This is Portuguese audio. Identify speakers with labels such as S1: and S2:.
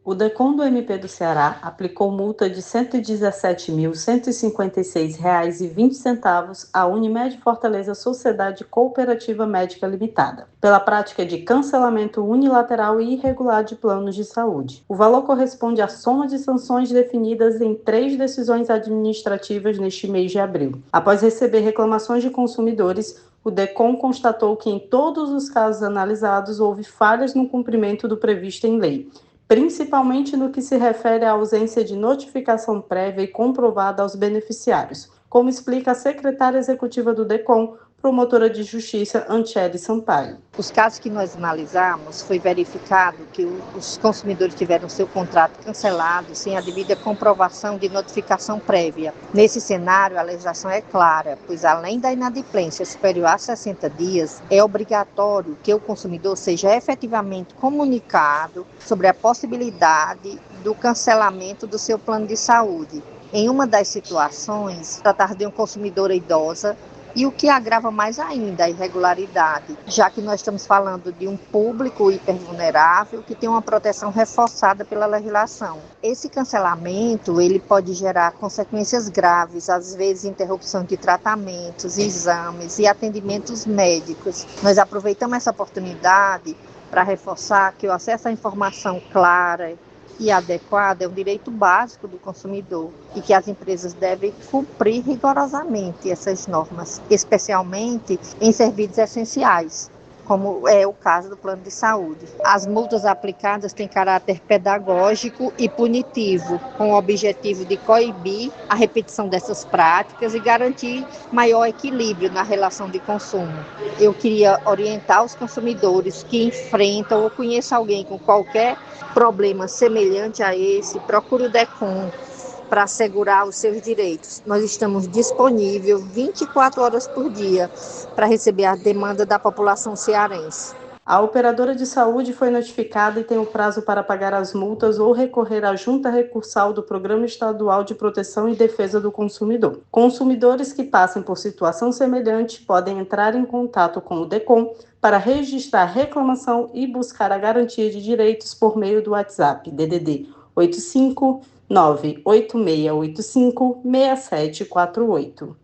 S1: O DECOM do MP do Ceará aplicou multa de R$ 117.156,20 à Unimed Fortaleza Sociedade Cooperativa Médica Limitada, pela prática de cancelamento unilateral e irregular de planos de saúde. O valor corresponde à soma de sanções definidas em 3 decisões administrativas neste mês de abril. Após receber reclamações de consumidores, o DECOM constatou que em todos os casos analisados houve falhas no cumprimento do previsto em lei, principalmente no que se refere à ausência de notificação prévia e comprovada aos beneficiários, como explica a secretária executiva do DECOM, promotora de justiça Anchele Sampaio.
S2: Os casos que nós analisamos, foi verificado que os consumidores tiveram seu contrato cancelado sem a devida comprovação de notificação prévia. Nesse cenário, a legislação é clara, pois além da inadimplência superior a 60 dias, é obrigatório que o consumidor seja efetivamente comunicado sobre a possibilidade do cancelamento do seu plano de saúde. Em uma das situações, tratar de uma consumidora idosa, e o que agrava mais ainda a irregularidade, já que nós estamos falando de um público hipervulnerável que tem uma proteção reforçada pela legislação. Esse cancelamento ele pode gerar consequências graves, às vezes interrupção de tratamentos, exames e atendimentos médicos. Nós aproveitamos essa oportunidade para reforçar que o acesso à informação clara e adequada é um direito básico do consumidor e que as empresas devem cumprir rigorosamente essas normas, especialmente em serviços essenciais, como é o caso do plano de saúde. As multas aplicadas têm caráter pedagógico e punitivo, com o objetivo de coibir a repetição dessas práticas e garantir maior equilíbrio na relação de consumo. Eu queria orientar os consumidores que enfrentam ou conheçam alguém com qualquer problema semelhante a esse, procure o DECOM para assegurar os seus direitos. Nós estamos disponíveis 24 horas por dia para receber a demanda da população cearense.
S1: A operadora de saúde foi notificada e tem o prazo para pagar as multas ou recorrer à junta recursal do Programa Estadual de Proteção e Defesa do Consumidor. Consumidores que passem por situação semelhante podem entrar em contato com o DECOM para registrar reclamação e buscar a garantia de direitos por meio do WhatsApp DDD 85 98685 6748.